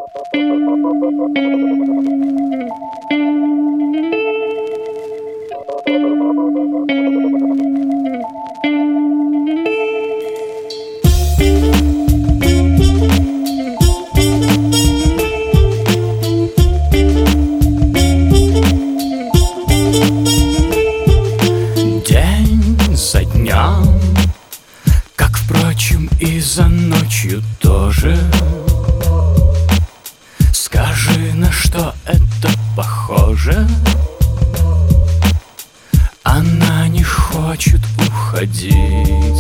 День за днем, как, впрочем, и за ночью тоже. Скажи, на что это похоже? Она не хочет уходить.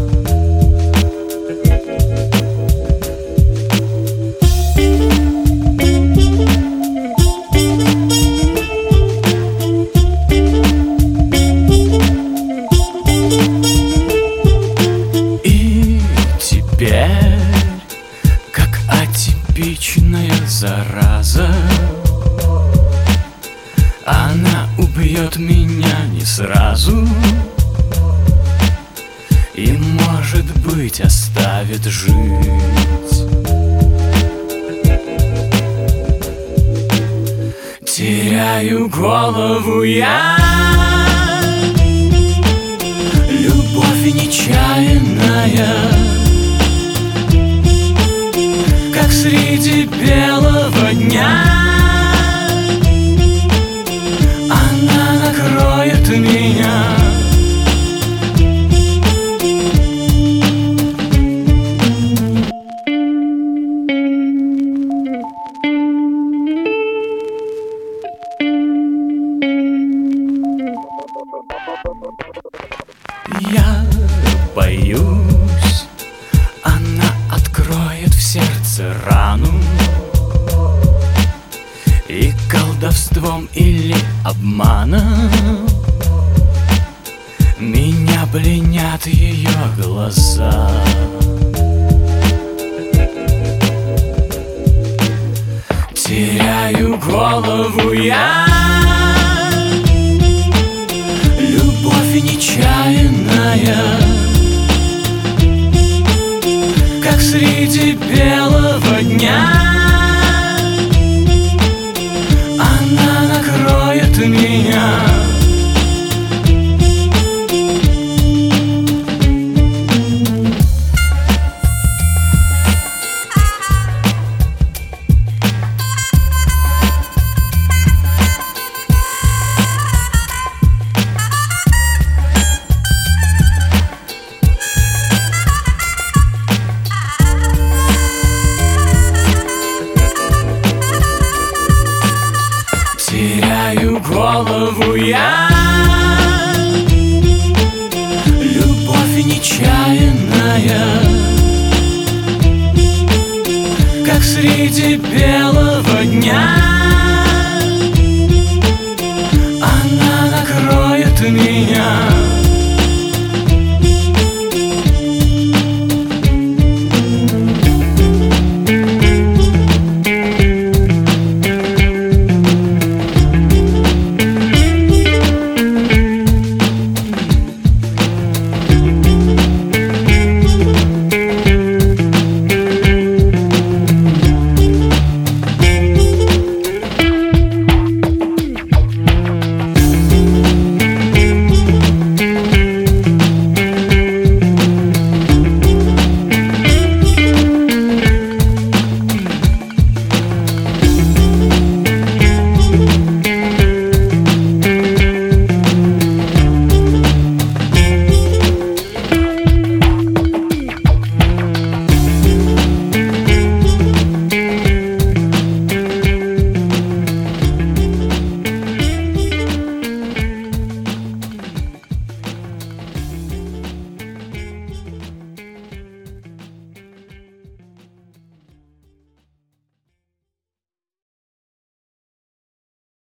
И теперь, как атипичная зараза, она убьет меня не сразу и, может быть, оставит жить. Теряю голову я, любовь нечаянная, как среди белого дня. Она накроет меня. Я боюсь, она откроет в сердце рану, и колдовством или обманом меня пленят ее глаза. Теряю голову я, любовь нечаянная, как среди белого дня. Она накроет меня. Теряю голову я, любовь нечаянная, как среди белого дня. Она накроет меня.